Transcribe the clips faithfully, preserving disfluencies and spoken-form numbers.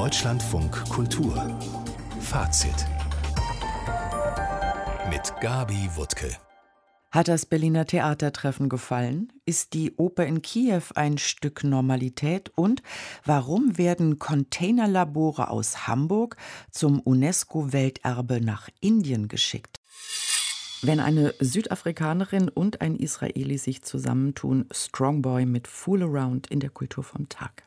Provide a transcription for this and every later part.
Deutschlandfunk Kultur Fazit mit Gabi Wuttke. Hat das Berliner Theatertreffen gefallen? Ist die Oper in Kiew ein Stück Normalität? Und warum werden Containerlabore aus Hamburg zum UNESCO-Welterbe nach Indien geschickt? Wenn eine Südafrikanerin und ein Israeli sich zusammentun, Strongboy mit Fool Around in der Kultur vom Tag.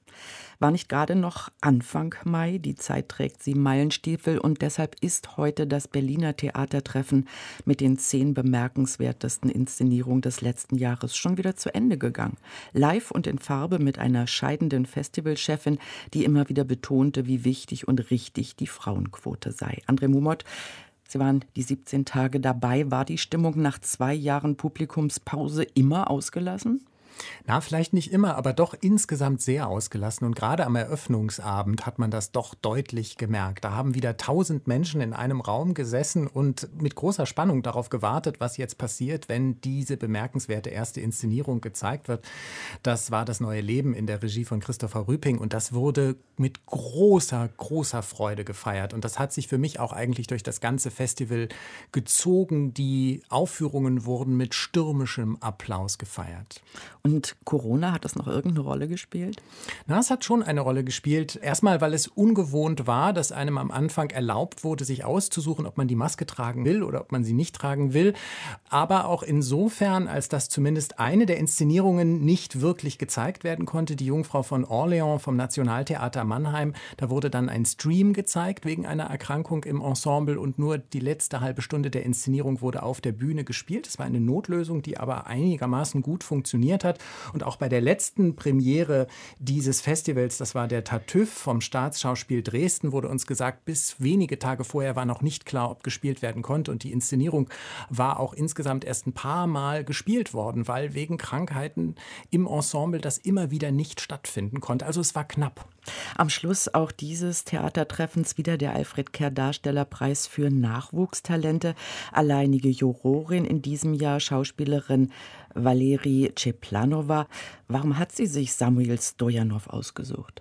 War nicht gerade noch Anfang Mai? Die Zeit trägt sie Meilenstiefel und deshalb ist heute das Berliner Theatertreffen mit den zehn bemerkenswertesten Inszenierungen des letzten Jahres schon wieder zu Ende gegangen. Live und in Farbe mit einer scheidenden Festivalchefin, die immer wieder betonte, wie wichtig und richtig die Frauenquote sei. André Mumot, Sie waren die siebzehn Tage dabei. War die Stimmung nach zwei Jahren Publikumspause immer ausgelassen? Na, vielleicht nicht immer, aber doch insgesamt sehr ausgelassen. Und gerade am Eröffnungsabend hat man das doch deutlich gemerkt. Da haben wieder tausend Menschen in einem Raum gesessen und mit großer Spannung darauf gewartet, was jetzt passiert, wenn diese bemerkenswerte erste Inszenierung gezeigt wird. Das war das neue Leben in der Regie von Christopher Rüping und das wurde mit großer, großer Freude gefeiert. Und das hat sich für mich auch eigentlich durch das ganze Festival gezogen. Die Aufführungen wurden mit stürmischem Applaus gefeiert. Und Corona, hat das noch irgendeine Rolle gespielt? Na, es hat schon eine Rolle gespielt. Erstmal, weil es ungewohnt war, dass einem am Anfang erlaubt wurde, sich auszusuchen, ob man die Maske tragen will oder ob man sie nicht tragen will. Aber auch insofern, als dass zumindest eine der Inszenierungen nicht wirklich gezeigt werden konnte. Die Jungfrau von Orleans vom Nationaltheater Mannheim. Da wurde dann ein Stream gezeigt wegen einer Erkrankung im Ensemble und nur die letzte halbe Stunde der Inszenierung wurde auf der Bühne gespielt. Es war eine Notlösung, die aber einigermaßen gut funktioniert hat. Und auch bei der letzten Premiere dieses Festivals, das war der Tartüff vom Staatsschauspiel Dresden, wurde uns gesagt, bis wenige Tage vorher war noch nicht klar, ob gespielt werden konnte. Und die Inszenierung war auch insgesamt erst ein paar Mal gespielt worden, weil wegen Krankheiten im Ensemble das immer wieder nicht stattfinden konnte. Also es war knapp. Am Schluss auch dieses Theatertreffens wieder der Alfred Kerr Darstellerpreis für Nachwuchstalente. Alleinige Jurorin in diesem Jahr Schauspielerin Valerie Cheplanova. Warum hat sie sich Samuil Stojanov ausgesucht?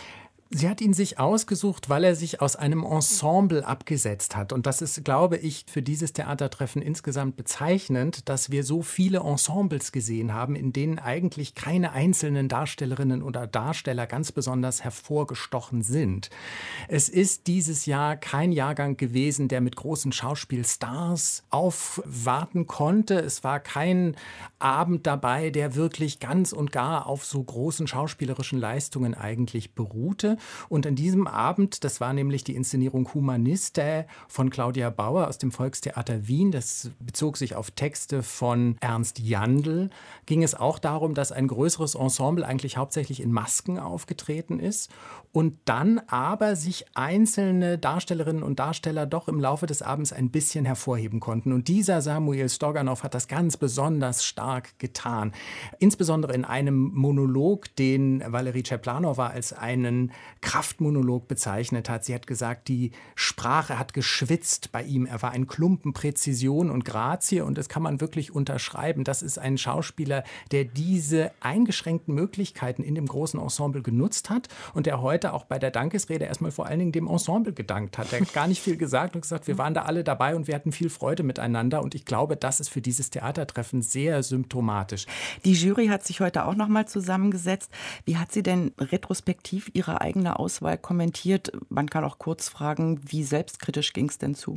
Sie hat ihn sich ausgesucht, weil er sich aus einem Ensemble abgesetzt hat. Und das ist, glaube ich, für dieses Theatertreffen insgesamt bezeichnend, dass wir so viele Ensembles gesehen haben, in denen eigentlich keine einzelnen Darstellerinnen oder Darsteller ganz besonders hervorgestochen sind. Es ist dieses Jahr kein Jahrgang gewesen, der mit großen Schauspielstars aufwarten konnte. Es war kein Abend dabei, der wirklich ganz und gar auf so großen schauspielerischen Leistungen eigentlich beruhte. Und an diesem Abend, das war nämlich die Inszenierung Humaniste von Claudia Bauer aus dem Volkstheater Wien, das bezog sich auf Texte von Ernst Jandl, ging es auch darum, dass ein größeres Ensemble eigentlich hauptsächlich in Masken aufgetreten ist und dann aber sich einzelne Darstellerinnen und Darsteller doch im Laufe des Abends ein bisschen hervorheben konnten. Und dieser Samuil Stojanov hat das ganz besonders stark getan. Insbesondere in einem Monolog, den Valerie Cheplanova als einen Kraftmonolog bezeichnet hat. Sie hat gesagt, die Sprache hat geschwitzt bei ihm. Er war ein Klumpen Präzision und Grazie und das kann man wirklich unterschreiben. Das ist ein Schauspieler, der diese eingeschränkten Möglichkeiten in dem großen Ensemble genutzt hat und der heute auch bei der Dankesrede erstmal vor allen Dingen dem Ensemble gedankt hat. Er hat gar nicht viel gesagt und gesagt, wir waren da alle dabei und wir hatten viel Freude miteinander und ich glaube, das ist für dieses Theatertreffen sehr symptomatisch. Die Jury hat sich heute auch noch mal zusammengesetzt. Wie hat sie denn retrospektiv ihre eigene Auswahl kommentiert? Man kann auch kurz fragen, wie selbstkritisch ging es denn zu?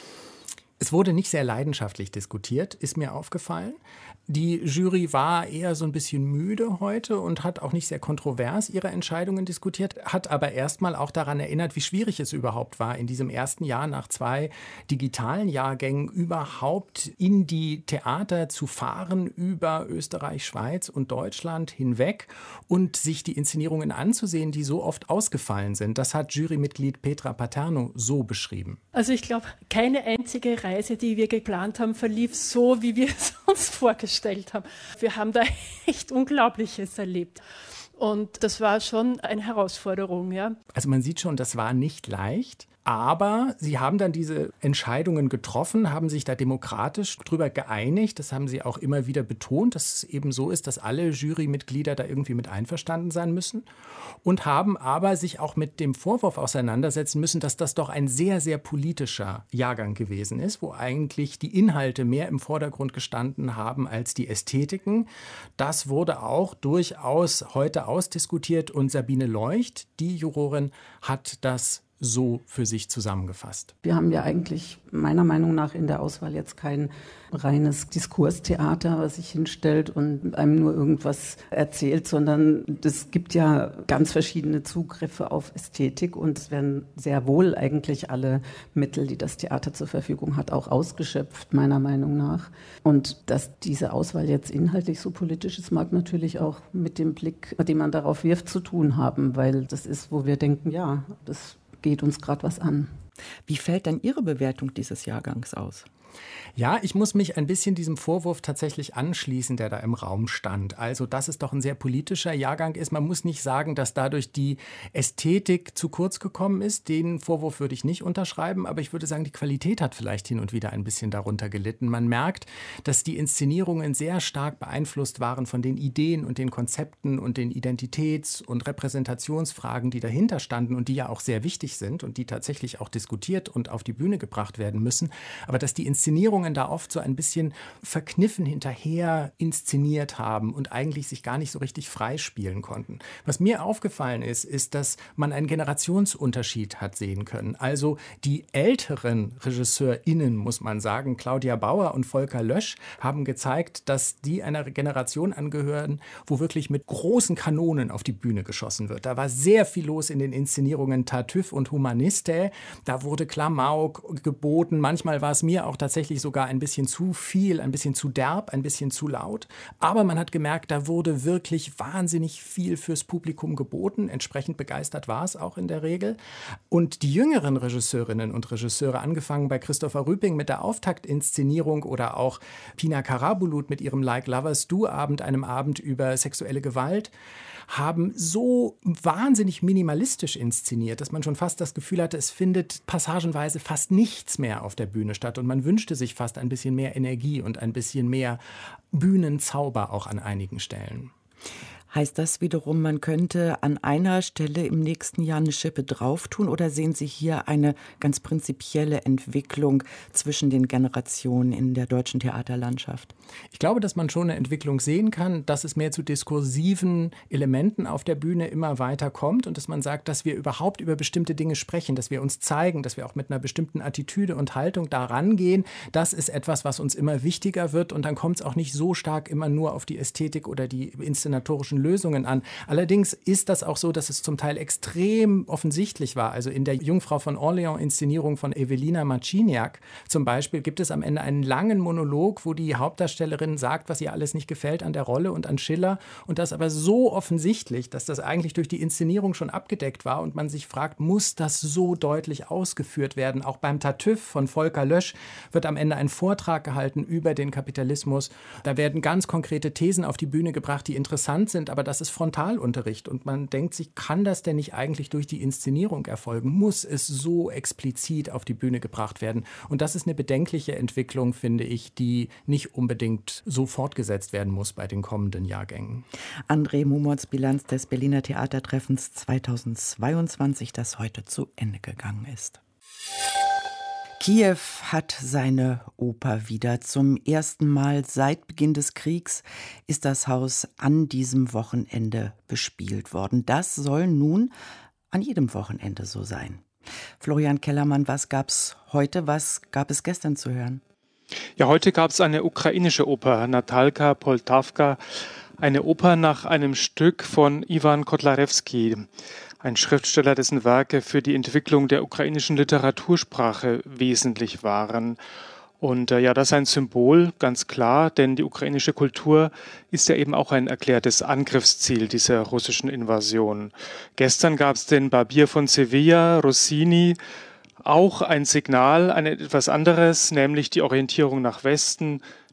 Es wurde nicht sehr leidenschaftlich diskutiert, ist mir aufgefallen. Die Jury war eher so ein bisschen müde heute und hat auch nicht sehr kontrovers ihre Entscheidungen diskutiert, hat aber erstmal auch daran erinnert, wie schwierig es überhaupt war, in diesem ersten Jahr nach zwei digitalen Jahrgängen überhaupt in die Theater zu fahren, über Österreich, Schweiz und Deutschland hinweg und sich die Inszenierungen anzusehen, die so oft ausgefallen sind. Das hat Jurymitglied Petra Paterno so beschrieben. Also ich glaube, keine einzige Reise, die wir geplant haben, verlief so, wie wir es uns vorgestellt haben. Wir haben da echt Unglaubliches erlebt. Und das war schon eine Herausforderung, ja. Also man sieht schon, das war nicht leicht. Aber sie haben dann diese Entscheidungen getroffen, haben sich da demokratisch drüber geeinigt. Das haben sie auch immer wieder betont, dass es eben so ist, dass alle Jurymitglieder da irgendwie mit einverstanden sein müssen. Und haben aber sich auch mit dem Vorwurf auseinandersetzen müssen, dass das doch ein sehr, sehr politischer Jahrgang gewesen ist, wo eigentlich die Inhalte mehr im Vordergrund gestanden haben als die Ästhetiken. Das wurde auch durchaus heute ausdiskutiert und Sabine Leucht, die Jurorin, hat das so für sich zusammengefasst. Wir haben ja eigentlich meiner Meinung nach in der Auswahl jetzt kein reines Diskurstheater, was sich hinstellt und einem nur irgendwas erzählt, sondern es gibt ja ganz verschiedene Zugriffe auf Ästhetik und es werden sehr wohl eigentlich alle Mittel, die das Theater zur Verfügung hat, auch ausgeschöpft, meiner Meinung nach. Und dass diese Auswahl jetzt inhaltlich so politisch ist, mag natürlich auch mit dem Blick, den man darauf wirft, zu tun haben, weil das ist, wo wir denken, ja, das geht uns gerade was an. Wie fällt denn Ihre Bewertung dieses Jahrgangs aus? Ja, ich muss mich ein bisschen diesem Vorwurf tatsächlich anschließen, der da im Raum stand. Also, dass es doch ein sehr politischer Jahrgang ist. Man muss nicht sagen, dass dadurch die Ästhetik zu kurz gekommen ist. Den Vorwurf würde ich nicht unterschreiben, aber ich würde sagen, die Qualität hat vielleicht hin und wieder ein bisschen darunter gelitten. Man merkt, dass die Inszenierungen sehr stark beeinflusst waren von den Ideen und den Konzepten und den Identitäts- und Repräsentationsfragen, die dahinter standen und die ja auch sehr wichtig sind und die tatsächlich auch diskutiert und auf die Bühne gebracht werden müssen. Aber dass die Inszenierungen da oft so ein bisschen verkniffen hinterher inszeniert haben und eigentlich sich gar nicht so richtig freispielen konnten. Was mir aufgefallen ist, ist, dass man einen Generationsunterschied hat sehen können. Also die älteren RegisseurInnen, muss man sagen, Claudia Bauer und Volker Lösch, haben gezeigt, dass die einer Generation angehören, wo wirklich mit großen Kanonen auf die Bühne geschossen wird. Da war sehr viel los in den Inszenierungen Tartüff und Humaniste. Da wurde Klamauk geboten. Manchmal war es mir auch tatsächlich sogar ein bisschen zu viel, ein bisschen zu derb, ein bisschen zu laut. Aber man hat gemerkt, da wurde wirklich wahnsinnig viel fürs Publikum geboten. Entsprechend begeistert war es auch in der Regel. Und die jüngeren Regisseurinnen und Regisseure, angefangen bei Christopher Rüping mit der Auftaktinszenierung oder auch Pina Karabulut mit ihrem Like Lovers Do-Abend, einem Abend über sexuelle Gewalt, haben so wahnsinnig minimalistisch inszeniert, dass man schon fast das Gefühl hatte, es findet passagenweise fast nichts mehr auf der Bühne statt. Und man wünschte sich fast ein bisschen mehr Energie und ein bisschen mehr Bühnenzauber auch an einigen Stellen. Heißt das wiederum, man könnte an einer Stelle im nächsten Jahr eine Schippe drauf tun oder sehen Sie hier eine ganz prinzipielle Entwicklung zwischen den Generationen in der deutschen Theaterlandschaft? Ich glaube, dass man schon eine Entwicklung sehen kann, dass es mehr zu diskursiven Elementen auf der Bühne immer weiter kommt und dass man sagt, dass wir überhaupt über bestimmte Dinge sprechen, dass wir uns zeigen, dass wir auch mit einer bestimmten Attitüde und Haltung da rangehen. Das ist etwas, was uns immer wichtiger wird und dann kommt es auch nicht so stark immer nur auf die Ästhetik oder die inszenatorischen Lösungen an. Allerdings ist das auch so, dass es zum Teil extrem offensichtlich war. Also in der Jungfrau von Orleans-Inszenierung von Evelina Marciniak zum Beispiel gibt es am Ende einen langen Monolog, wo die Hauptdarstellerin sagt, was ihr alles nicht gefällt an der Rolle und an Schiller. Und das aber so offensichtlich, dass das eigentlich durch die Inszenierung schon abgedeckt war und man sich fragt, muss das so deutlich ausgeführt werden? Auch beim Tartüff von Volker Lösch wird am Ende ein Vortrag gehalten über den Kapitalismus. Da werden ganz konkrete Thesen auf die Bühne gebracht, die interessant sind, aber das ist Frontalunterricht und man denkt sich, kann das denn nicht eigentlich durch die Inszenierung erfolgen? Muss es so explizit auf die Bühne gebracht werden? Und das ist eine bedenkliche Entwicklung, finde ich, die nicht unbedingt so fortgesetzt werden muss bei den kommenden Jahrgängen. André Mumorts Bilanz des Berliner Theatertreffens zweitausendzweiundzwanzig, das heute zu Ende gegangen ist. Kiew hat seine Oper wieder. Zum ersten Mal seit Beginn des Kriegs ist das Haus an diesem Wochenende bespielt worden. Das soll nun an jedem Wochenende so sein. Florian Kellermann, was gab's heute, was gab es gestern zu hören? Ja, heute gab es eine ukrainische Oper, Natalka Poltawka, eine Oper nach einem Stück von Iwan Kotlarewski, ein Schriftsteller, dessen Werke für die Entwicklung der ukrainischen Literatursprache wesentlich waren. Und äh, ja, das ist ein Symbol, ganz klar, denn die ukrainische Kultur ist ja eben auch ein erklärtes Angriffsziel dieser russischen Invasion. Gestern gab es den Barbier von Sevilla, Rossini, auch ein Signal, ein etwas anderes, nämlich die Orientierung nach Westen,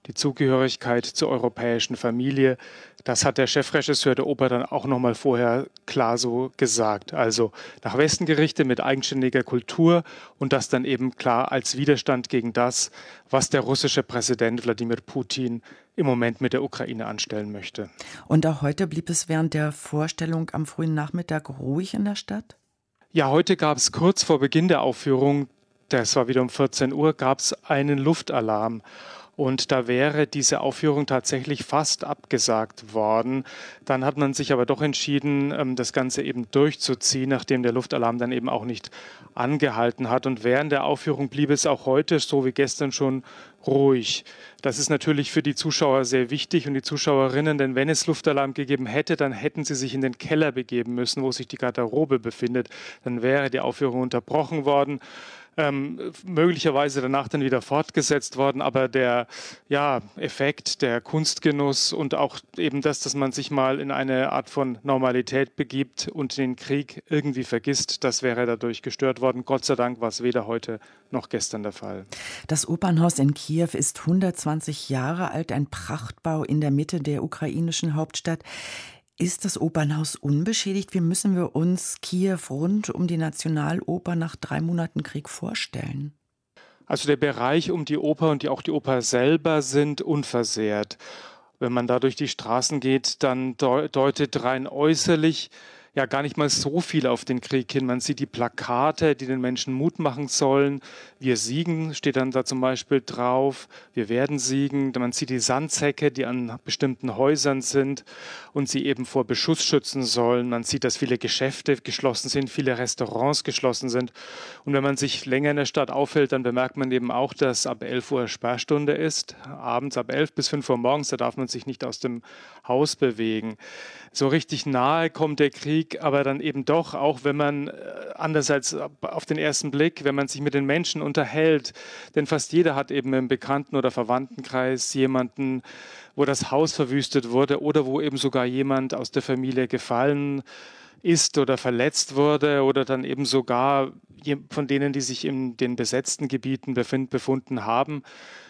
die Zugehörigkeit zur europäischen Familie. Das hat der Chefregisseur der Oper dann auch noch mal vorher klar so gesagt. Also nach Westen gerichtet mit eigenständiger Kultur und das dann eben klar als Widerstand gegen das, was der russische Präsident Wladimir Putin im Moment mit der Ukraine anstellen möchte. Und auch heute blieb es während der Vorstellung am frühen Nachmittag ruhig in der Stadt? Ja, heute gab es kurz vor Beginn der Aufführung, das war wieder um vierzehn Uhr, gab es einen Luftalarm. Und da wäre diese Aufführung tatsächlich fast abgesagt worden. Dann hat man sich aber doch entschieden, das Ganze eben durchzuziehen, nachdem der Luftalarm dann eben auch nicht angehalten hat. Und während der Aufführung blieb es auch heute, so wie gestern schon, ruhig. Das ist natürlich für die Zuschauer sehr wichtig und die Zuschauerinnen, denn wenn es Luftalarm gegeben hätte, dann hätten sie sich in den Keller begeben müssen, wo sich die Garderobe befindet. Dann wäre die Aufführung unterbrochen worden. Ähm, möglicherweise danach dann wieder fortgesetzt worden, aber der ja, Effekt, der Kunstgenuss und auch eben das, dass man sich mal in eine Art von Normalität begibt und den Krieg irgendwie vergisst, das wäre dadurch gestört worden. Gott sei Dank war es weder heute noch gestern der Fall. Das Opernhaus in Kiew ist hundertzwanzig Jahre alt, ein Prachtbau in der Mitte der ukrainischen Hauptstadt. Ist das Opernhaus unbeschädigt? Wie müssen wir uns Kiew rund um die Nationaloper nach drei Monaten Krieg vorstellen? Also der Bereich um die Oper und die, auch die Oper selber sind unversehrt. Wenn man da durch die Straßen geht, dann deutet rein äußerlich ja gar nicht mal so viel auf den Krieg hin. Man sieht die Plakate, die den Menschen Mut machen sollen. Wir siegen, steht dann da zum Beispiel drauf. Wir werden siegen. Man sieht die Sandsäcke, die an bestimmten Häusern sind und sie eben vor Beschuss schützen sollen. Man sieht, dass viele Geschäfte geschlossen sind, viele Restaurants geschlossen sind. Und wenn man sich länger in der Stadt aufhält, dann bemerkt man eben auch, dass ab elf Uhr Sperrstunde ist. Abends ab elf bis fünf Uhr morgens, da darf man sich nicht aus dem Haus bewegen. So richtig nahe kommt der Krieg, aber dann eben doch, auch wenn man, anders als auf den ersten Blick, wenn man sich mit den Menschen unterhält, denn fast jeder hat eben im Bekannten- oder Verwandtenkreis jemanden, wo das Haus verwüstet wurde oder wo eben sogar jemand aus der Familie gefallen ist oder verletzt wurde oder dann eben sogar von denen, die sich in den besetzten Gebieten befind, befunden haben,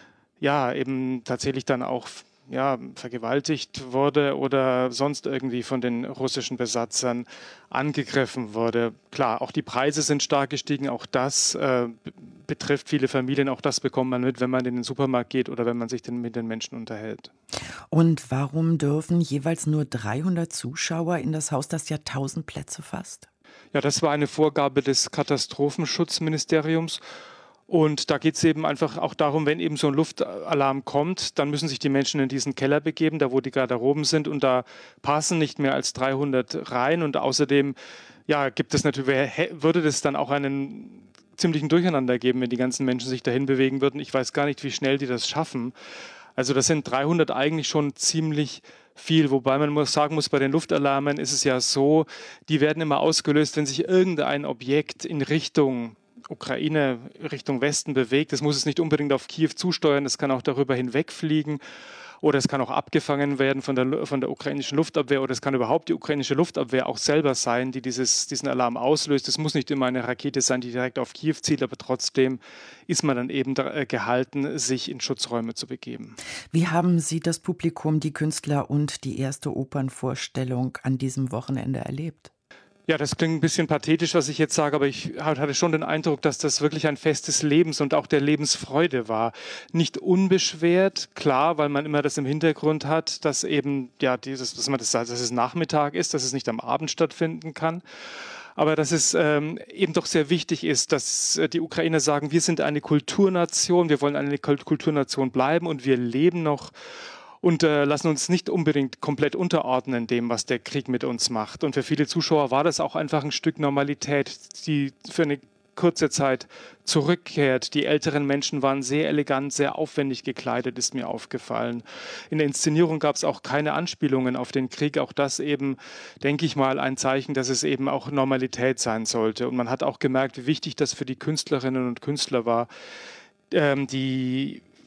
ja, eben tatsächlich dann auch ja, vergewaltigt wurde oder sonst irgendwie von den russischen Besatzern angegriffen wurde. Klar, auch die Preise sind stark gestiegen, auch das äh, betrifft viele Familien, auch das bekommt man mit, wenn man in den Supermarkt geht oder wenn man sich den, mit den Menschen unterhält. Und warum dürfen jeweils nur dreihundert Zuschauer in das Haus, das ja tausend Plätze fasst? Ja, das war eine Vorgabe des Katastrophenschutzministeriums. Und da geht es eben einfach auch darum, wenn eben so ein Luftalarm kommt, dann müssen sich die Menschen in diesen Keller begeben, da wo die Garderoben sind. Und da passen nicht mehr als dreihundert rein. Und außerdem ja, gibt es natürlich, würde das dann auch einen ziemlichen Durcheinander geben, wenn die ganzen Menschen sich dahin bewegen würden. Ich weiß gar nicht, wie schnell die das schaffen. Also das sind dreihundert eigentlich schon ziemlich viel, wobei man muss sagen muss, bei den Luftalarmen ist es ja so, die werden immer ausgelöst, wenn sich irgendein Objekt in Richtung Ukraine Richtung Westen bewegt. Das muss es nicht unbedingt auf Kiew zusteuern, das kann auch darüber hinwegfliegen oder es kann auch abgefangen werden von der, von der ukrainischen Luftabwehr oder es kann überhaupt die ukrainische Luftabwehr auch selber sein, die dieses, diesen Alarm auslöst. Es muss nicht immer eine Rakete sein, die direkt auf Kiew zielt, aber trotzdem ist man dann eben gehalten, sich in Schutzräume zu begeben. Wie haben Sie das Publikum, die Künstler und die erste Opernvorstellung an diesem Wochenende erlebt? Ja, das klingt ein bisschen pathetisch, was ich jetzt sage, aber ich hatte schon den Eindruck, dass das wirklich ein Fest des Lebens und auch der Lebensfreude war. Nicht unbeschwert, klar, weil man immer das im Hintergrund hat, dass eben, ja, dieses, dass man das, dass es Nachmittag ist, dass es nicht am Abend stattfinden kann. Aber dass es ähm, eben doch sehr wichtig ist, dass die Ukrainer sagen, wir sind eine Kulturnation, wir wollen eine Kulturnation bleiben und wir leben noch und äh, lassen uns nicht unbedingt komplett unterordnen dem, was der Krieg mit uns macht. Und für viele Zuschauer war das auch einfach ein Stück Normalität, die für eine kurze Zeit zurückkehrt. Die älteren Menschen waren sehr elegant, sehr aufwendig gekleidet, ist mir aufgefallen. In der Inszenierung gab es auch keine Anspielungen auf den Krieg. Auch das eben, denke ich mal, ein Zeichen, dass es eben auch Normalität sein sollte. Und man hat auch gemerkt, wie wichtig das für die Künstlerinnen und Künstler war, ähm, die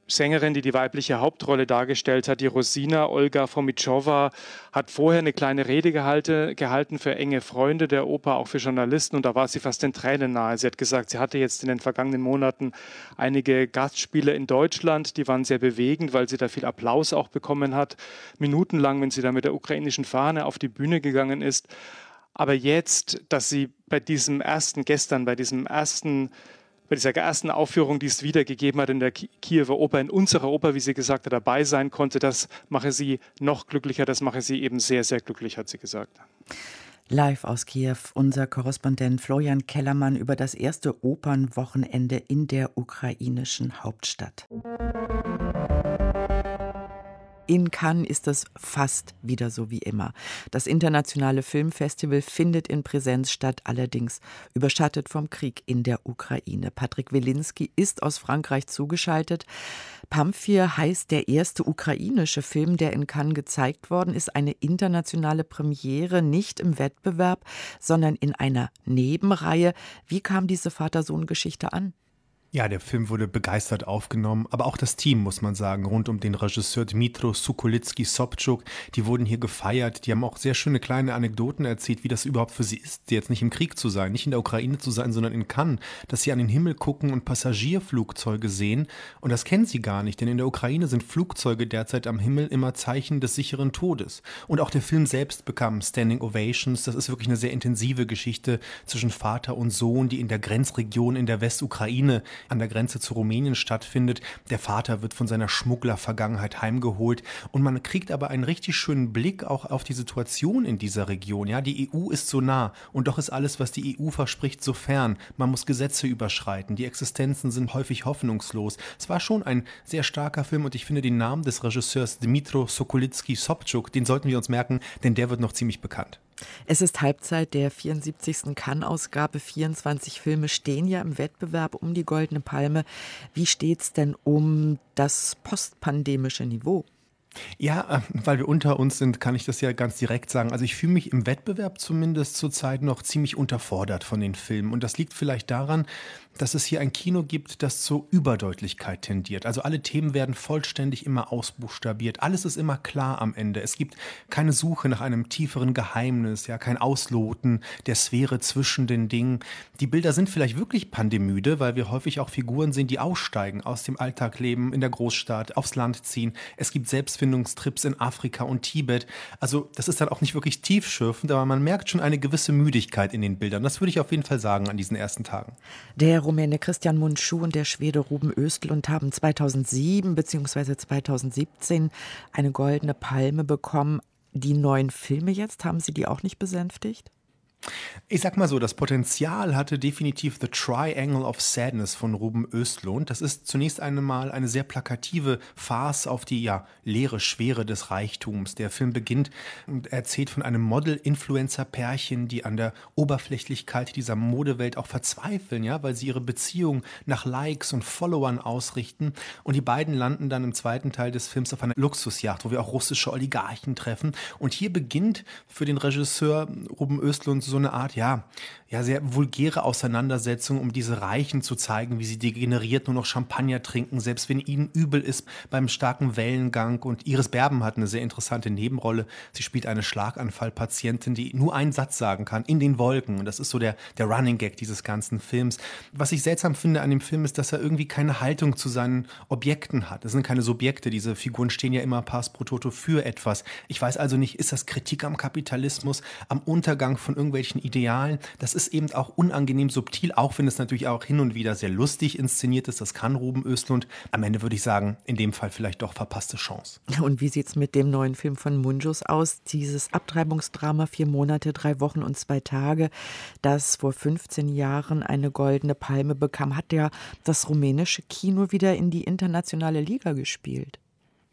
Sängerin, die die weibliche Hauptrolle dargestellt hat, die Rosina Olga Fomichowa, hat vorher eine kleine Rede gehalte, gehalten für enge Freunde der Oper, auch für Journalisten. Und da war sie fast den Tränen nahe. Sie hat gesagt, sie hatte jetzt in den vergangenen Monaten einige Gastspiele in Deutschland. Die waren sehr bewegend, weil sie da viel Applaus auch bekommen hat. Minutenlang, wenn sie da mit der ukrainischen Fahne auf die Bühne gegangen ist. Aber jetzt, dass sie bei diesem ersten, gestern, bei diesem ersten bei dieser ersten Aufführung, die es wiedergegeben hat in der Kiewer Oper, in unserer Oper, wie sie gesagt hat, dabei sein konnte, das mache sie noch glücklicher, das mache sie eben sehr, sehr glücklich, hat sie gesagt. Live aus Kiew, unser Korrespondent Florian Kellermann über das erste Opernwochenende in der ukrainischen Hauptstadt. In Cannes ist es fast wieder so wie immer. Das internationale Filmfestival findet in Präsenz statt, allerdings überschattet vom Krieg in der Ukraine. Patrick Wilinski ist aus Frankreich zugeschaltet. Pamphir heißt der erste ukrainische Film, der in Cannes gezeigt worden ist. Eine internationale Premiere, nicht im Wettbewerb, sondern in einer Nebenreihe. Wie kam diese Vater-Sohn-Geschichte an? Ja, der Film wurde begeistert aufgenommen, aber auch das Team, muss man sagen, rund um den Regisseur Dmytro Sokolitsky-Sobchuk, die wurden hier gefeiert, die haben auch sehr schöne kleine Anekdoten erzählt, wie das überhaupt für sie ist, jetzt nicht im Krieg zu sein, nicht in der Ukraine zu sein, sondern in Cannes, dass sie an den Himmel gucken und Passagierflugzeuge sehen, und das kennen sie gar nicht, denn in der Ukraine sind Flugzeuge derzeit am Himmel immer Zeichen des sicheren Todes. Und auch der Film selbst bekam Standing Ovations, das ist wirklich eine sehr intensive Geschichte zwischen Vater und Sohn, die in der Grenzregion in der Westukraine an der Grenze zu Rumänien stattfindet. Der Vater wird von seiner Schmugglervergangenheit heimgeholt und man kriegt aber einen richtig schönen Blick auch auf die Situation in dieser Region. Ja, die E U ist so nah und doch ist alles, was die E U verspricht, so fern. Man muss Gesetze überschreiten. Die Existenzen sind häufig hoffnungslos. Es war schon ein sehr starker Film und ich finde den Namen des Regisseurs Dmytro Sokolitsky-Sobchuk, den sollten wir uns merken, denn der wird noch ziemlich bekannt. Es ist Halbzeit der vierundsiebzigsten Cannes-Ausgabe. vierundzwanzig Filme stehen ja im Wettbewerb um die Goldene Palme. Wie steht's denn um das postpandemische Niveau? Ja, weil wir unter uns sind, kann ich das ja ganz direkt sagen. Also ich fühle mich im Wettbewerb zumindest zurzeit noch ziemlich unterfordert von den Filmen. Und das liegt vielleicht daran, dass es hier ein Kino gibt, das zur Überdeutlichkeit tendiert. Also alle Themen werden vollständig immer ausbuchstabiert. Alles ist immer klar am Ende. Es gibt keine Suche nach einem tieferen Geheimnis, ja, kein Ausloten der Sphäre zwischen den Dingen. Die Bilder sind vielleicht wirklich pandemüde, weil wir häufig auch Figuren sehen, die aussteigen aus dem Alltagleben in der Großstadt, aufs Land ziehen. Es gibt Selbstfindungstrips in Afrika und Tibet. Also das ist dann auch nicht wirklich tiefschürfend, aber man merkt schon eine gewisse Müdigkeit in den Bildern. Das würde ich auf jeden Fall sagen an diesen ersten Tagen. Der Rumäne Christian Mundschuh und der Schwede Ruben Östlund haben zweitausendsieben bzw. zweitausendsiebzehn eine Goldene Palme bekommen. Die neuen Filme jetzt, haben Sie die auch nicht besänftigt? Ich sag mal so, das Potenzial hatte definitiv The Triangle of Sadness von Ruben Östlund. Das ist zunächst einmal eine sehr plakative Farce auf die ja leere Schwere des Reichtums. Der Film beginnt und erzählt von einem Model-Influencer-Pärchen, die an der Oberflächlichkeit dieser Modewelt auch verzweifeln, ja, weil sie ihre Beziehung nach Likes und Followern ausrichten. Und die beiden landen dann im zweiten Teil des Films auf einer Luxusjacht, wo wir auch russische Oligarchen treffen. Und hier beginnt für den Regisseur Ruben Östlund so eine Art, ja, ja, sehr vulgäre Auseinandersetzung, um diese Reichen zu zeigen, wie sie degeneriert nur noch Champagner trinken, selbst wenn ihnen übel ist beim starken Wellengang. Und Iris Berben hat eine sehr interessante Nebenrolle. Sie spielt eine Schlaganfallpatientin, die nur einen Satz sagen kann, in den Wolken. Und das ist so der, der Running Gag dieses ganzen Films. Was ich seltsam finde an dem Film ist, dass er irgendwie keine Haltung zu seinen Objekten hat. Das sind keine Subjekte. Diese Figuren stehen ja immer pars pro toto für etwas. Ich weiß also nicht, ist das Kritik am Kapitalismus, am Untergang von irgendwelchen Idealen? Das ist eben auch unangenehm subtil, auch wenn es natürlich auch hin und wieder sehr lustig inszeniert ist. Das kann Ruben Östlund. Am Ende würde ich sagen, in dem Fall vielleicht doch verpasste Chance. Und wie sieht es mit dem neuen Film von Mundschuh aus? Dieses Abtreibungsdrama, vier Monate, drei Wochen und zwei Tage, das vor fünfzehn Jahren eine Goldene Palme bekam, hat ja das rumänische Kino wieder in die internationale Liga gespielt.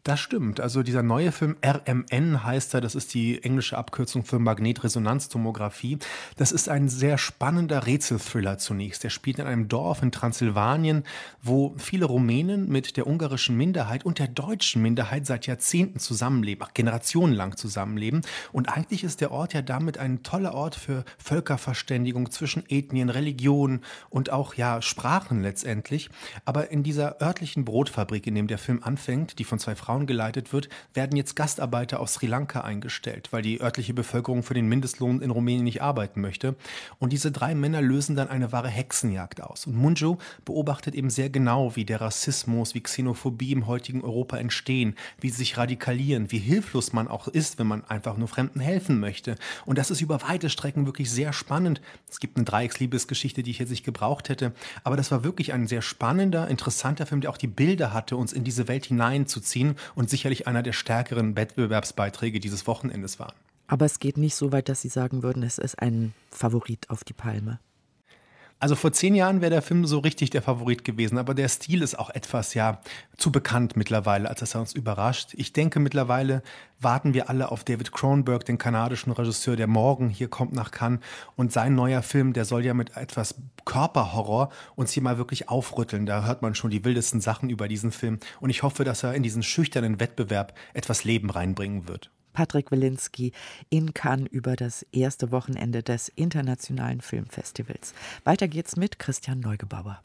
Das stimmt. Also dieser neue Film R M N heißt er, das ist die englische Abkürzung für Magnetresonanztomographie. Das ist ein sehr spannender Rätselthriller zunächst. Der spielt in einem Dorf in Transsilvanien, wo viele Rumänen mit der ungarischen Minderheit und der deutschen Minderheit seit Jahrzehnten zusammenleben, ach, generationenlang zusammenleben. Und eigentlich ist der Ort ja damit ein toller Ort für Völkerverständigung zwischen Ethnien, Religionen und auch ja Sprachen letztendlich. Aber in dieser örtlichen Brotfabrik, in dem der Film anfängt, die von zwei Frauen geleitet wird, werden jetzt Gastarbeiter aus Sri Lanka eingestellt, weil die örtliche Bevölkerung für den Mindestlohn in Rumänien nicht arbeiten möchte. Und diese drei Männer lösen dann eine wahre Hexenjagd aus. Und Mungiu beobachtet eben sehr genau, wie der Rassismus, wie Xenophobie im heutigen Europa entstehen, wie sie sich radikalieren, wie hilflos man auch ist, wenn man einfach nur Fremden helfen möchte. Und das ist über weite Strecken wirklich sehr spannend. Es gibt eine Dreiecksliebesgeschichte, die ich jetzt nicht gebraucht hätte, aber das war wirklich ein sehr spannender, interessanter Film, der auch die Bilder hatte, uns in diese Welt hineinzuziehen und sicherlich einer der stärkeren Wettbewerbsbeiträge dieses Wochenendes waren. Aber es geht nicht so weit, dass Sie sagen würden, es ist ein Favorit auf die Palme. Also vor zehn Jahren wäre der Film so richtig der Favorit gewesen, aber der Stil ist auch etwas, ja, zu bekannt mittlerweile, als dass er uns überrascht. Ich denke, mittlerweile warten wir alle auf David Cronenberg, den kanadischen Regisseur, der morgen hier kommt nach Cannes. Und sein neuer Film, der soll ja mit etwas Körperhorror uns hier mal wirklich aufrütteln. Da hört man schon die wildesten Sachen über diesen Film. Und ich hoffe, dass er in diesen schüchternen Wettbewerb etwas Leben reinbringen wird. Patrick Wilinski in Cannes über das erste Wochenende des Internationalen Filmfestivals. Weiter geht's mit Christian Neugebauer.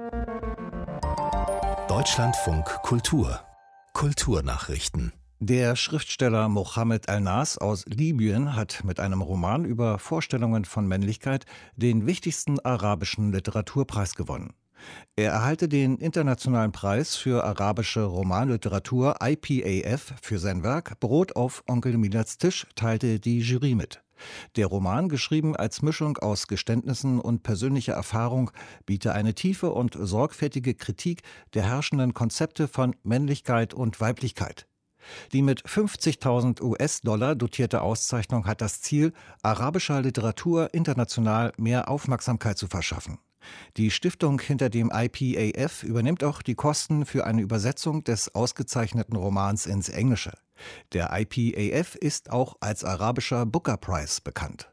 Deutschlandfunk Kultur. Kulturnachrichten. Der Schriftsteller Mohammed El-Nas aus Libyen hat mit einem Roman über Vorstellungen von Männlichkeit den wichtigsten arabischen Literaturpreis gewonnen. Er erhalte den Internationalen Preis für arabische Romanliteratur I P A F für sein Werk Brot auf Onkel Milads Tisch, teilte die Jury mit. Der Roman, geschrieben als Mischung aus Geständnissen und persönlicher Erfahrung, biete eine tiefe und sorgfältige Kritik der herrschenden Konzepte von Männlichkeit und Weiblichkeit. Die mit fünfzigtausend U S-Dollar dotierte Auszeichnung hat das Ziel, arabischer Literatur international mehr Aufmerksamkeit zu verschaffen. Die Stiftung hinter dem I P A F übernimmt auch die Kosten für eine Übersetzung des ausgezeichneten Romans ins Englische. Der I P A F ist auch als arabischer Booker Prize bekannt.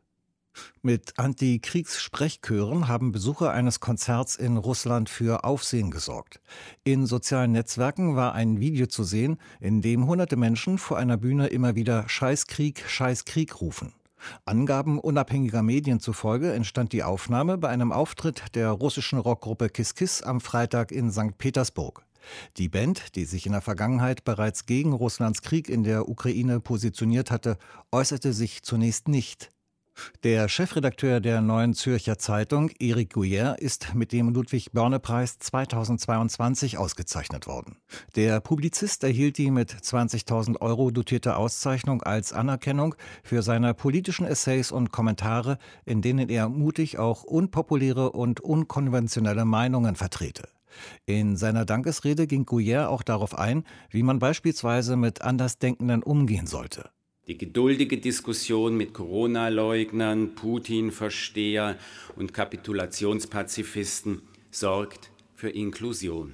Mit Antikriegssprechchören haben Besucher eines Konzerts in Russland für Aufsehen gesorgt. In sozialen Netzwerken war ein Video zu sehen, in dem hunderte Menschen vor einer Bühne immer wieder Scheiß Krieg, Scheiß Krieg rufen. Angaben unabhängiger Medien zufolge entstand die Aufnahme bei einem Auftritt der russischen Rockgruppe Kiss Kiss am Freitag in Sankt Petersburg. Die Band, die sich in der Vergangenheit bereits gegen Russlands Krieg in der Ukraine positioniert hatte, äußerte sich zunächst nicht. Der Chefredakteur der Neuen Zürcher Zeitung, Eric Gouyer, ist mit dem Ludwig-Börne-Preis zweitausendzweiundzwanzig ausgezeichnet worden. Der Publizist erhielt die mit zwanzigtausend Euro dotierte Auszeichnung als Anerkennung für seine politischen Essays und Kommentare, in denen er mutig auch unpopuläre und unkonventionelle Meinungen vertrete. In seiner Dankesrede ging Gouyer auch darauf ein, wie man beispielsweise mit Andersdenkenden umgehen sollte. Die geduldige Diskussion mit Corona-Leugnern, Putin-Versteher und Kapitulationspazifisten sorgt für Inklusion.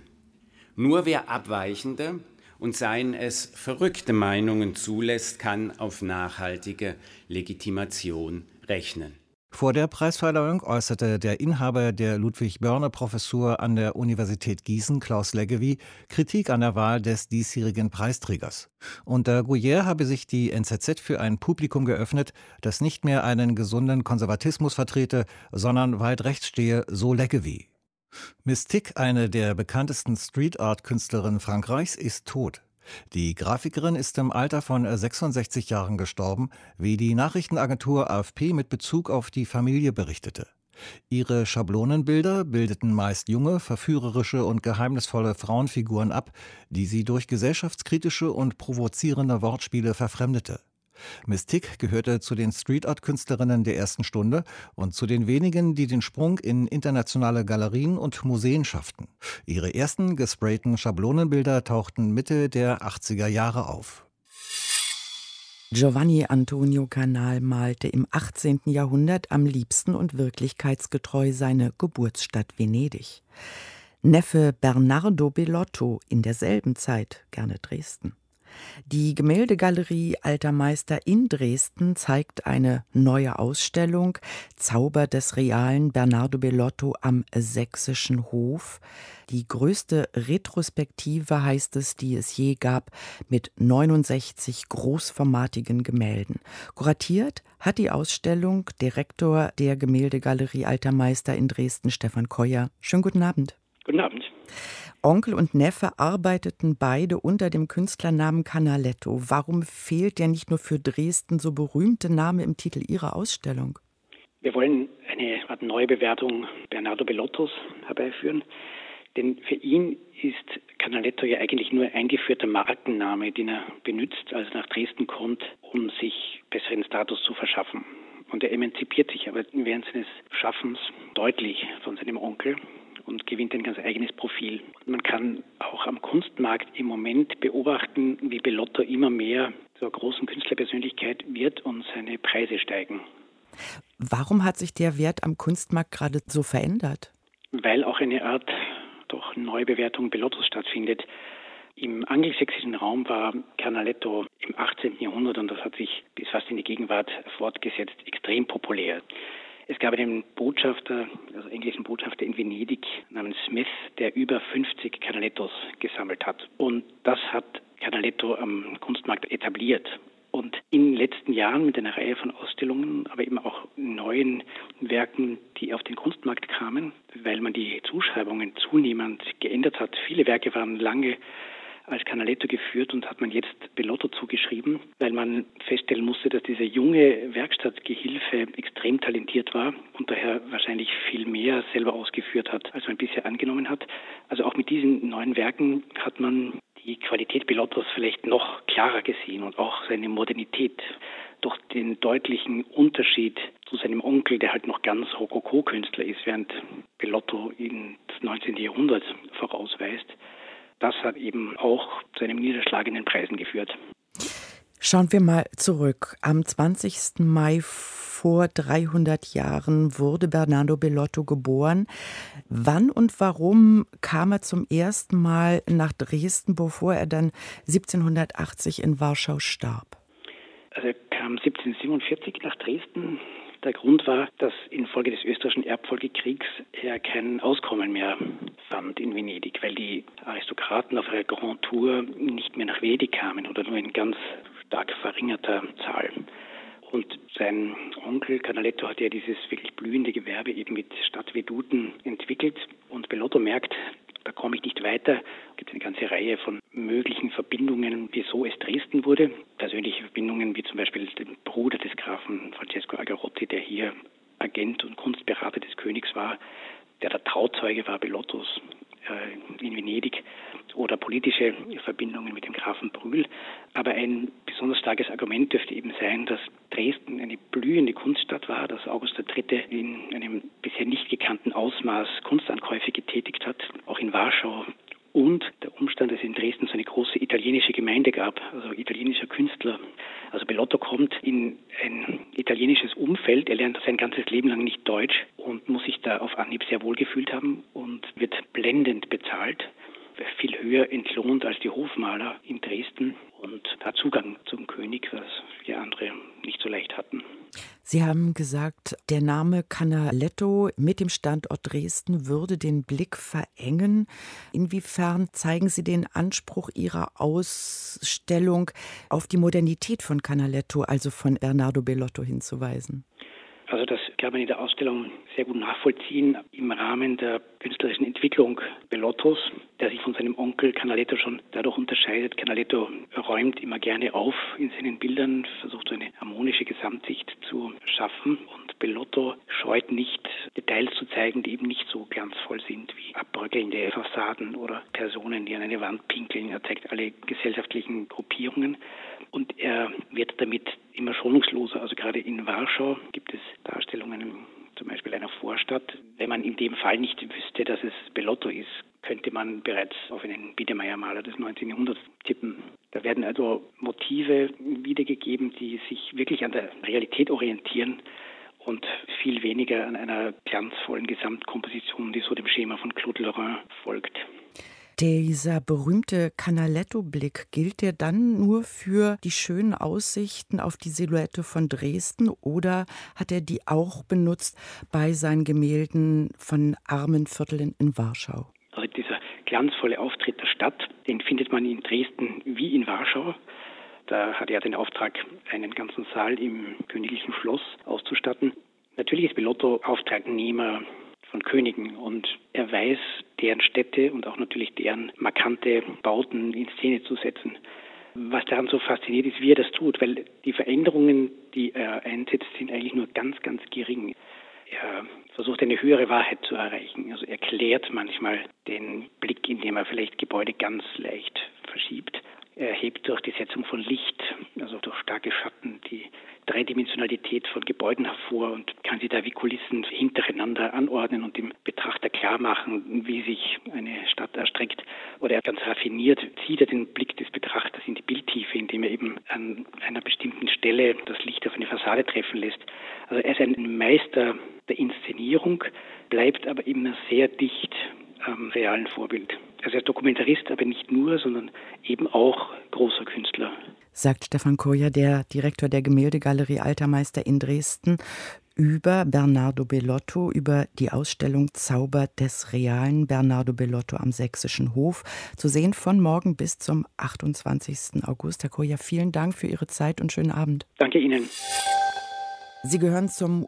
Nur wer abweichende und seien es verrückte Meinungen zulässt, kann auf nachhaltige Legitimation rechnen. Vor der Preisverleihung äußerte der Inhaber der Ludwig-Börne-Professur an der Universität Gießen, Klaus Leggevi, Kritik an der Wahl des diesjährigen Preisträgers. Unter Gouyer habe sich die N Z Z für ein Publikum geöffnet, das nicht mehr einen gesunden Konservatismus vertrete, sondern weit rechts stehe, so Leggevi. Mystique, eine der bekanntesten Street-Art-Künstlerinnen Frankreichs, ist tot. Die Grafikerin ist im Alter von sechsundsechzig Jahren gestorben, wie die Nachrichtenagentur A F P mit Bezug auf die Familie berichtete. Ihre Schablonenbilder bildeten meist junge, verführerische und geheimnisvolle Frauenfiguren ab, die sie durch gesellschaftskritische und provozierende Wortspiele verfremdete. Mystique gehörte zu den Street-Art-Künstlerinnen der ersten Stunde und zu den wenigen, die den Sprung in internationale Galerien und Museen schafften. Ihre ersten gesprayten Schablonenbilder tauchten Mitte der achtziger Jahre auf. Giovanni Antonio Canal malte im achtzehnten Jahrhundert am liebsten und wirklichkeitsgetreu seine Geburtsstadt Venedig. Neffe Bernardo Bellotto in derselben Zeit gerne Dresden. Die Gemäldegalerie Alter Meister in Dresden zeigt eine neue Ausstellung Zauber des realen Bernardo Bellotto am Sächsischen Hof. Die größte Retrospektive, heißt es, die es je gab, mit neunundsechzig großformatigen Gemälden. Kuratiert hat die Ausstellung Direktor der Gemäldegalerie Alter Meister in Dresden, Stefan Keuer. Schönen guten Abend. Guten Abend. Onkel und Neffe arbeiteten beide unter dem Künstlernamen Canaletto. Warum fehlt der nicht nur für Dresden so berühmte Name im Titel Ihrer Ausstellung? Wir wollen eine Art Neubewertung Bernardo Bellottos herbeiführen, denn für ihn ist Canaletto ja eigentlich nur ein eingeführter Markenname, den er benutzt, als er nach Dresden kommt, um sich besseren Status zu verschaffen. Und er emanzipiert sich aber während seines Schaffens deutlich von seinem Onkel und gewinnt ein ganz eigenes Profil. Man kann auch am Kunstmarkt im Moment beobachten, wie Bellotto immer mehr zur großen Künstlerpersönlichkeit wird und seine Preise steigen. Warum hat sich der Wert am Kunstmarkt gerade so verändert? Weil auch eine Art doch Neubewertung Bellottos stattfindet. Im angelsächsischen Raum war Canaletto im achtzehnten Jahrhundert, und das hat sich bis fast in die Gegenwart fortgesetzt, extrem populär. Es gab einen Botschafter, also englischen Botschafter in Venedig namens Smith, der über fünfzig Canalettos gesammelt hat. Und das hat Canaletto am Kunstmarkt etabliert. Und in den letzten Jahren mit einer Reihe von Ausstellungen, aber eben auch neuen Werken, die auf den Kunstmarkt kamen, weil man die Zuschreibungen zunehmend geändert hat. Viele Werke waren lange als Canaletto geführt und hat man jetzt Bellotto zugeschrieben, weil man feststellen musste, dass dieser junge Werkstattgehilfe extrem talentiert war und daher wahrscheinlich viel mehr selber ausgeführt hat, als man bisher angenommen hat. Also auch mit diesen neuen Werken hat man die Qualität Bellottos vielleicht noch klarer gesehen und auch seine Modernität durch den deutlichen Unterschied zu seinem Onkel, der halt noch ganz Rokoko-Künstler ist, während Bellotto in das neunzehnten Jahrhundert vorausweist. Das hat eben auch zu einem Niederschlag in den Preisen geführt. Schauen wir mal zurück. Am zwanzigsten Mai vor dreihundert Jahren wurde Bernardo Bellotto geboren. Wann und warum kam er zum ersten Mal nach Dresden, bevor er dann siebzehnhundertachtzig in Warschau starb? Also er kam siebzehnhundertsiebenundvierzig nach Dresden. Der Grund war, dass infolge des österreichischen Erbfolgekriegs er kein Auskommen mehr fand in Venedig, weil die Aristokraten auf ihrer Grand Tour nicht mehr nach Venedig kamen oder nur in ganz stark verringerter Zahl. Und sein Onkel Canaletto hat ja dieses wirklich blühende Gewerbe eben mit Stadtveduten entwickelt. Und Bellotto merkt, da komme ich nicht weiter. Es gibt eine ganze Reihe von möglichen Verbindungen, wieso es Dresden wurde. Persönliche Verbindungen wie zum Beispiel den Bruder des Grafen Francesco Agarotti, der hier Agent und Kunstberater des Königs war, der der Trauzeuge war Bellottos äh, in Venedig, oder politische Verbindungen mit dem Grafen Brühl. Aber ein besonders starkes Argument dürfte eben sein, dass Dresden eine blühende Kunststadt war, dass August der Dritte in einem bisher nicht gekannten Ausmaß Kunstankäufe getätigt hat, auch in Warschau. Und der Umstand, dass es in Dresden so eine große italienische Gemeinde gab, also italienischer Künstler. Also Bellotto kommt in ein italienisches Umfeld, er lernt sein ganzes Leben lang nicht Deutsch und muss sich da auf Anhieb sehr wohl gefühlt haben und wird blendend bezahlt, viel höher entlohnt als die Hofmaler in Dresden und hat Zugang zum König, was wir andere nicht so leicht hatten. Sie haben gesagt, der Name Canaletto mit dem Standort Dresden würde den Blick verengen. Inwiefern zeigen Sie den Anspruch Ihrer Ausstellung, auf die Modernität von Canaletto, also von Bernardo Bellotto, hinzuweisen? Also das kann man in der Ausstellung sehr gut nachvollziehen im Rahmen der künstlerischen Entwicklung Bellottos, der sich von seinem Onkel Canaletto schon dadurch unterscheidet. Canaletto räumt immer gerne auf in seinen Bildern, versucht so eine harmonische Gesamtsicht zu schaffen, und Bellotto scheut nicht, Details zu zeigen, die eben nicht so glanzvoll sind wie abbröckelnde Fassaden oder Personen, die an eine Wand pinkeln. Er zeigt alle gesellschaftlichen Gruppierungen. Und er wird damit immer schonungsloser. Also gerade in Warschau gibt es Darstellungen, zum Beispiel einer Vorstadt. Wenn man in dem Fall nicht wüsste, dass es Bellotto ist, könnte man bereits auf einen Biedermeier-Maler des neunzehnten Jahrhunderts tippen. Da werden also Motive wiedergegeben, die sich wirklich an der Realität orientieren und viel weniger an einer glanzvollen Gesamtkomposition, die so dem Schema von Claude Lorrain folgt. Dieser berühmte Canaletto-Blick, gilt der dann nur für die schönen Aussichten auf die Silhouette von Dresden oder hat er die auch benutzt bei seinen Gemälden von armen Vierteln in Warschau? Also dieser glanzvolle Auftritt der Stadt, den findet man in Dresden wie in Warschau. Da hat er den Auftrag, einen ganzen Saal im königlichen Schloss auszustatten. Natürlich ist Bellotto Auftragnehmer von Königen und er weiß, deren Städte und auch natürlich deren markante Bauten in Szene zu setzen. Was daran so fasziniert ist, wie er das tut, weil die Veränderungen, die er einsetzt, sind eigentlich nur ganz, ganz gering. Er versucht eine höhere Wahrheit zu erreichen. Also er klärt manchmal den Blick, indem er vielleicht Gebäude ganz leicht verschiebt. Er hebt durch die Setzung von Licht, also durch starke Schatten, die Dreidimensionalität von Gebäuden hervor und kann sie da wie Kulissen hintereinander anordnen und dem Betrachter klar machen, wie sich eine Stadt erstreckt. Oder er ganz raffiniert zieht er den Blick des Betrachters in die Bildtiefe, indem er eben an einer bestimmten Stelle das Licht auf eine Fassade treffen lässt. Also er ist ein Meister der Inszenierung, bleibt aber immer sehr dicht am realen Vorbild. Also er ist Dokumentarist, aber nicht nur, sondern eben auch großer Künstler. Sagt Stefan Kurja, der Direktor der Gemäldegalerie Alter Meister in Dresden, über Bernardo Bellotto, über die Ausstellung Zauber des realen Bernardo Bellotto am Sächsischen Hof. Zu sehen von morgen bis zum achtundzwanzigsten August. Herr Kurja, vielen Dank für Ihre Zeit und schönen Abend. Danke Ihnen. Sie gehören zum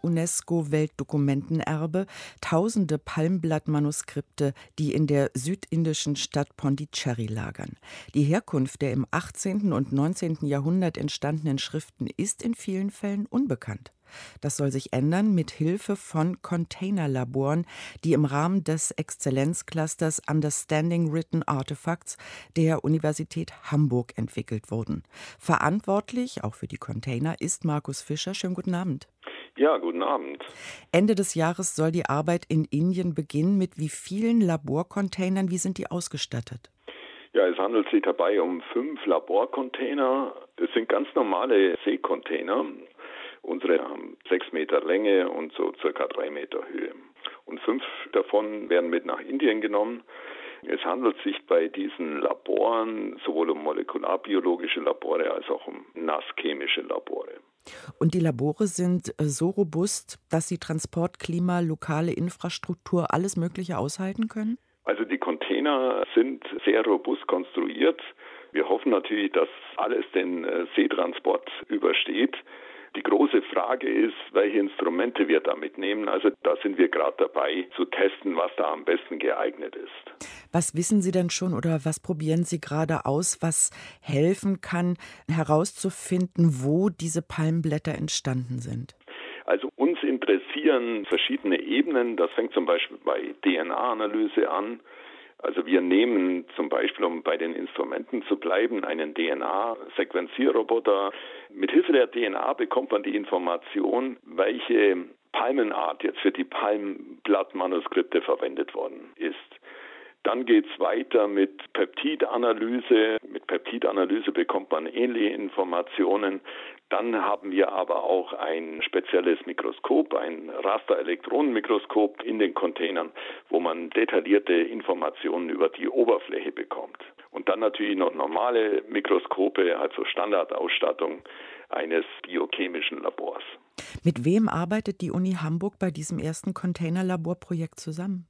UNESCO-Weltdokumentenerbe. Tausende Palmblattmanuskripte, die in der südindischen Stadt Pondicherry lagern. Die Herkunft der im achtzehnten und neunzehnten Jahrhundert entstandenen Schriften ist in vielen Fällen unbekannt. Das soll sich ändern mit Hilfe von Containerlaboren, die im Rahmen des Exzellenzclusters Understanding Written Artifacts der Universität Hamburg entwickelt wurden. Verantwortlich, auch für die Container, ist Markus Fischer. Schönen guten Abend. Ja, guten Abend. Ende des Jahres soll die Arbeit in Indien beginnen. Mit wie vielen Laborcontainern? Wie sind die ausgestattet? Ja, es handelt sich dabei um fünf Laborcontainer. Das sind ganz normale Seekontainer. Unsere haben sechs Meter Länge und so circa drei Meter Höhe. Und fünf davon werden mit nach Indien genommen. Es handelt sich bei diesen Laboren sowohl um molekularbiologische Labore als auch um nasschemische Labore. Und die Labore sind so robust, dass sie Transport, Klima, lokale Infrastruktur, alles Mögliche aushalten können? Also die Container sind sehr robust konstruiert. Wir hoffen natürlich, dass alles den Seetransport übersteht. Die große Frage ist, welche Instrumente wir damit nehmen. Also da sind wir gerade dabei zu testen, was da am besten geeignet ist. Was wissen Sie denn schon oder was probieren Sie gerade aus, was helfen kann, herauszufinden, wo diese Palmblätter entstanden sind? Also uns interessieren verschiedene Ebenen. Das fängt zum Beispiel bei D N A-Analyse an. Also wir nehmen zum Beispiel, um bei den Instrumenten zu bleiben, einen D N A-Sequenzierroboter. Mit Hilfe der D N A bekommt man die Information, welche Palmenart jetzt für die Palmblattmanuskripte verwendet worden ist. Dann geht es weiter mit Peptidanalyse. Mit Peptidanalyse bekommt man ähnliche Informationen. Dann haben wir aber auch ein spezielles Mikroskop, ein Rasterelektronenmikroskop in den Containern, wo man detaillierte Informationen über die Oberfläche bekommt. Und dann natürlich noch normale Mikroskope, also Standardausstattung eines biochemischen Labors. Mit wem arbeitet die Uni Hamburg bei diesem ersten Containerlaborprojekt zusammen?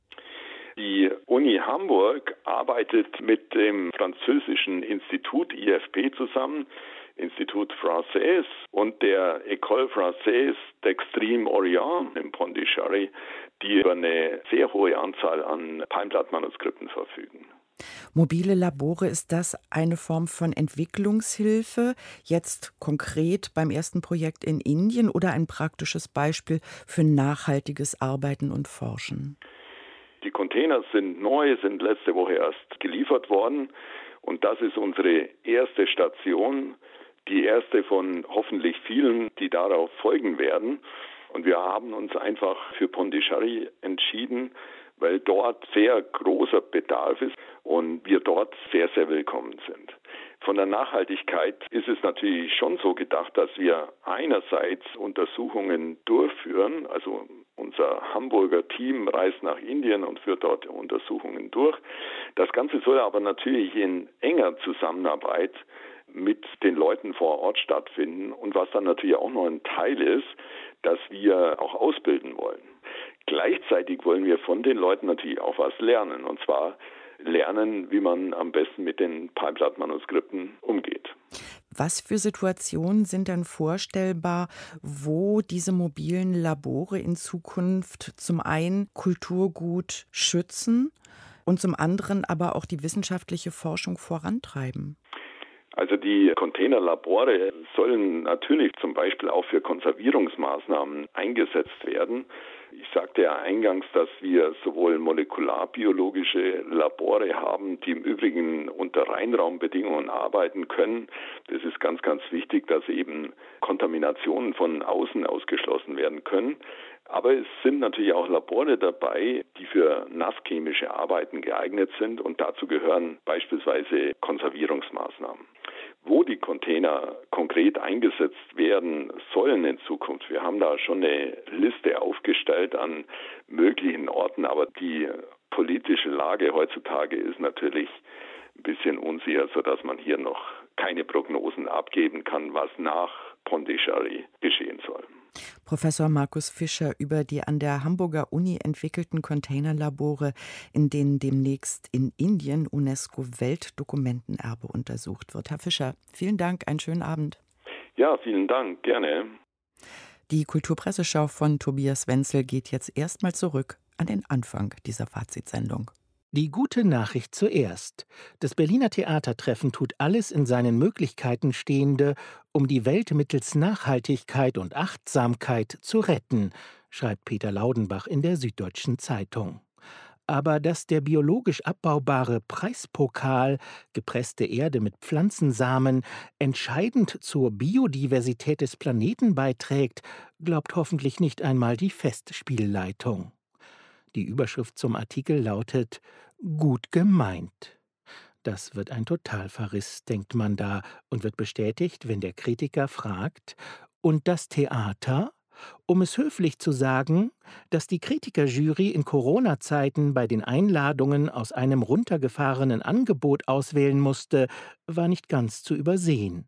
Die Uni Hamburg arbeitet mit dem französischen Institut I F P zusammen, Institut Français und der École Française d'Extrême Orient in Pondicherry, die über eine sehr hohe Anzahl an Palmblattmanuskripten verfügen. Mobile Labore, ist das eine Form von Entwicklungshilfe, jetzt konkret beim ersten Projekt in Indien, oder ein praktisches Beispiel für nachhaltiges Arbeiten und Forschen? Die Container sind neu, sind letzte Woche erst geliefert worden und das ist unsere erste Station, die erste von hoffentlich vielen, die darauf folgen werden. Und wir haben uns einfach für Pondicherry entschieden, weil dort sehr großer Bedarf ist und wir dort sehr, sehr willkommen sind. Von der Nachhaltigkeit ist es natürlich schon so gedacht, dass wir einerseits Untersuchungen durchführen, also unser Hamburger Team reist nach Indien und führt dort Untersuchungen durch. Das Ganze soll aber natürlich in enger Zusammenarbeit mit den Leuten vor Ort stattfinden und was dann natürlich auch noch ein Teil ist, dass wir auch ausbilden wollen. Gleichzeitig wollen wir von den Leuten natürlich auch was lernen, und zwar lernen, wie man am besten mit den Palmblatt-Manuskripten umgeht. Was für Situationen sind dann vorstellbar, wo diese mobilen Labore in Zukunft zum einen Kulturgut schützen und zum anderen aber auch die wissenschaftliche Forschung vorantreiben? Also die Containerlabore sollen natürlich zum Beispiel auch für Konservierungsmaßnahmen eingesetzt werden. Ich sagte ja eingangs, dass wir sowohl molekularbiologische Labore haben, die im Übrigen unter Reinraumbedingungen arbeiten können. Das ist ganz, ganz wichtig, dass eben Kontaminationen von außen ausgeschlossen werden können. Aber es sind natürlich auch Labore dabei, die für nasschemische Arbeiten geeignet sind, und dazu gehören beispielsweise Konservierungsmaßnahmen. Wo die Container konkret eingesetzt werden sollen in Zukunft, wir haben da schon eine Liste aufgestellt an möglichen Orten, aber die politische Lage heutzutage ist natürlich ein bisschen unsicher, sodass man hier noch keine Prognosen abgeben kann, was nach Pondicherry geschehen soll. Professor Markus Fischer über die an der Hamburger Uni entwickelten Containerlabore, in denen demnächst in Indien UNESCO-Weltdokumentenerbe untersucht wird. Herr Fischer, vielen Dank, einen schönen Abend. Ja, vielen Dank, gerne. Die Kulturpresseschau von Tobias Wenzel geht jetzt erstmal zurück an den Anfang dieser Fazitsendung. Die gute Nachricht zuerst. Das Berliner Theatertreffen tut alles in seinen Möglichkeiten Stehende, um die Welt mittels Nachhaltigkeit und Achtsamkeit zu retten, schreibt Peter Laudenbach in der Süddeutschen Zeitung. Aber dass der biologisch abbaubare Preispokal, gepresste Erde mit Pflanzensamen, entscheidend zur Biodiversität des Planeten beiträgt, glaubt hoffentlich nicht einmal die Festspielleitung. Die Überschrift zum Artikel lautet »Gut gemeint«. Das wird ein Totalverriss, denkt man da, und wird bestätigt, wenn der Kritiker fragt, und das Theater? Um es höflich zu sagen, dass die Kritikerjury in Corona-Zeiten bei den Einladungen aus einem runtergefahrenen Angebot auswählen musste, war nicht ganz zu übersehen.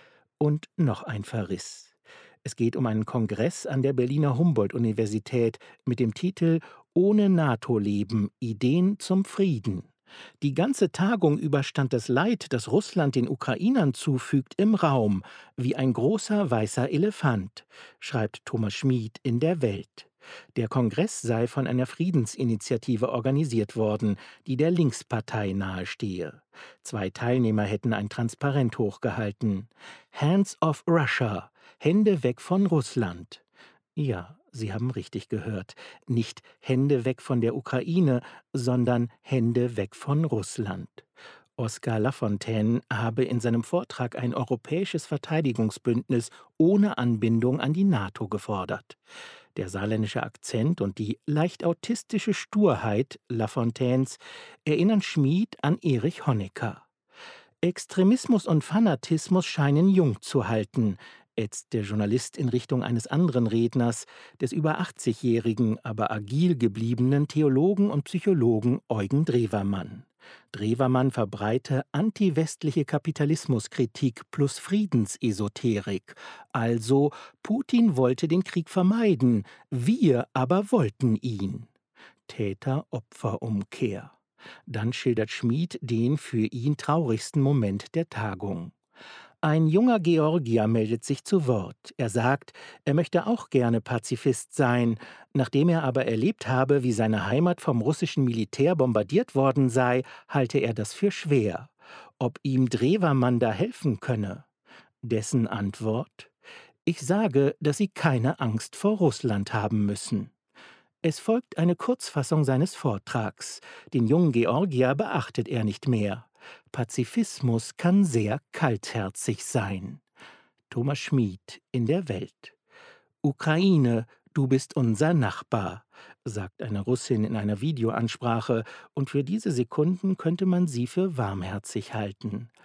Und noch ein Verriss. Es geht um einen Kongress an der Berliner Humboldt-Universität mit dem Titel »Ohne NATO-Leben – Ideen zum Frieden«. Die ganze Tagung über stand das Leid, das Russland den Ukrainern zufügt, im Raum, wie ein großer weißer Elefant, schreibt Thomas Schmid in der Welt. Der Kongress sei von einer Friedensinitiative organisiert worden, die der Linkspartei nahestehe. Zwei Teilnehmer hätten ein Transparent hochgehalten. »Hands off Russia«, Hände weg von Russland. Ja, Sie haben richtig gehört. Nicht Hände weg von der Ukraine, sondern Hände weg von Russland. Oskar Lafontaine habe in seinem Vortrag ein europäisches Verteidigungsbündnis ohne Anbindung an die NATO gefordert. Der saarländische Akzent und die leicht autistische Sturheit Lafontaines erinnern Schmid an Erich Honecker. Extremismus und Fanatismus scheinen jung zu halten, ätzt der Journalist in Richtung eines anderen Redners, des über achtzigjährigen, aber agil gebliebenen Theologen und Psychologen Eugen Drewermann. Drewermann verbreite antiwestliche Kapitalismuskritik plus Friedensesoterik. Also, Putin wollte den Krieg vermeiden, wir aber wollten ihn. Täter-Opfer-Umkehr. Dann schildert Schmid den für ihn traurigsten Moment der Tagung. Ein junger Georgier meldet sich zu Wort. Er sagt, er möchte auch gerne Pazifist sein. Nachdem er aber erlebt habe, wie seine Heimat vom russischen Militär bombardiert worden sei, halte er das für schwer. Ob ihm Drewermann da helfen könne? Dessen Antwort: Ich sage, dass Sie keine Angst vor Russland haben müssen. Es folgt eine Kurzfassung seines Vortrags. Den jungen Georgier beachtet er nicht mehr. Pazifismus kann sehr kaltherzig sein. Thomas Schmid in der Welt. Ukraine, du bist unser Nachbar, sagt eine Russin in einer Videoansprache, und für diese Sekunden könnte man sie für warmherzig halten.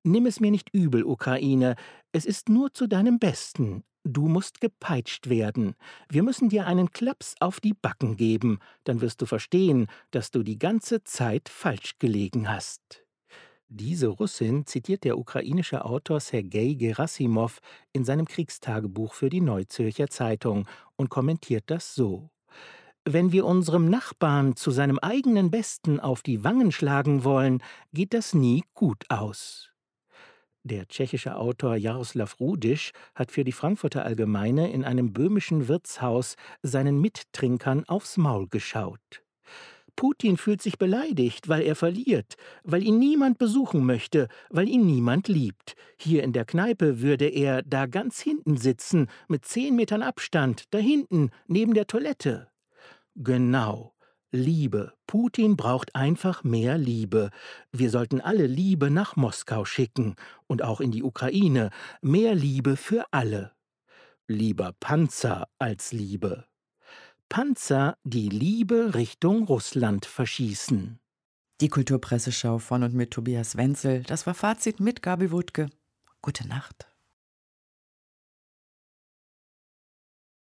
Nimm es mir nicht übel, Ukraine, es ist nur zu deinem Besten. Du musst gepeitscht werden. Wir müssen dir einen Klaps auf die Backen geben, dann wirst du verstehen, dass du die ganze Zeit falsch gelegen hast. Diese Russin zitiert der ukrainische Autor Sergei Gerassimow in seinem Kriegstagebuch für die Neuzürcher Zeitung und kommentiert das so: Wenn wir unserem Nachbarn zu seinem eigenen Besten auf die Wangen schlagen wollen, geht das nie gut aus. Der tschechische Autor Jaroslav Rudisch hat für die Frankfurter Allgemeine in einem böhmischen Wirtshaus seinen Mittrinkern aufs Maul geschaut. Putin fühlt sich beleidigt, weil er verliert, weil ihn niemand besuchen möchte, weil ihn niemand liebt. Hier in der Kneipe würde er da ganz hinten sitzen, mit zehn Metern Abstand, da hinten, neben der Toilette. Genau. Liebe. Putin braucht einfach mehr Liebe. Wir sollten alle Liebe nach Moskau schicken und auch in die Ukraine. Mehr Liebe für alle. Lieber Panzer als Liebe. Panzer, die Liebe Richtung Russland verschießen. Die Kulturpresseschau von und mit Tobias Wenzel. Das war Fazit mit Gabi Wuttke. Gute Nacht.